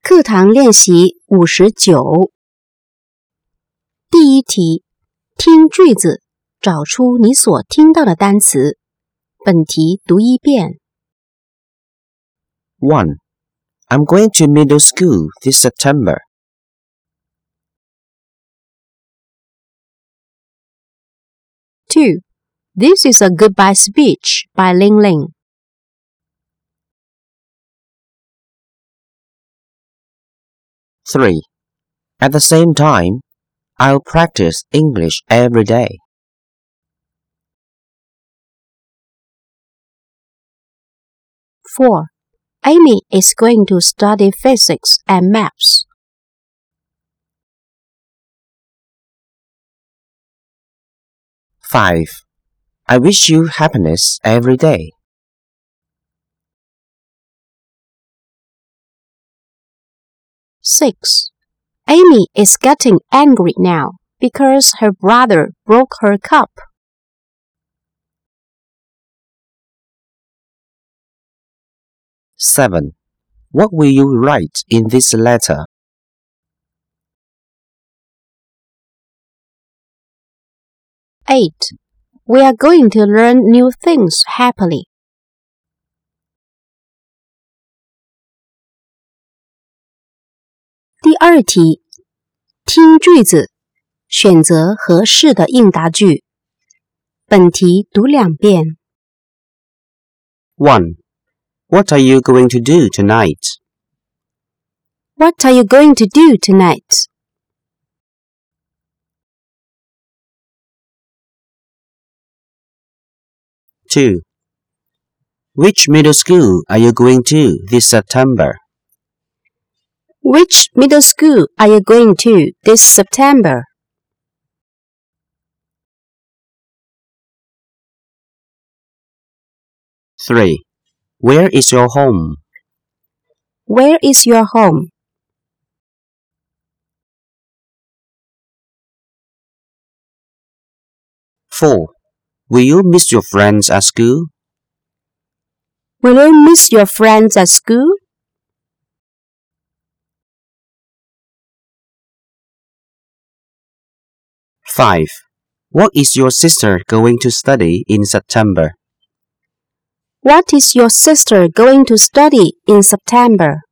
课堂练习59。第一题，听句子，找出你所听到的单词。本题读一遍。 1. I'm going to middle school this September. 2. This is a goodbye speech by Ling Ling. 3. At the same time, I'll practice English every day. 4. Amy is going to study physics and maths. 5. I wish you happiness every day. 6. Amy is getting angry now because her brother broke her cup. 7. What will you write in this letter? 8. We are going to learn new things happily. 第二题，听句子，选择合适的应答句。本题读2遍。 1. What are you going to do tonight? What are you going to do tonight? 2. Which middle school are you going to this September? Which middle school are you going to this September? 3. Where is your home? Where is your home? 4. Will you miss your friends at school? Will you miss your friends at school? 5. What is your sister going to study in September? What is your sister going to study in September?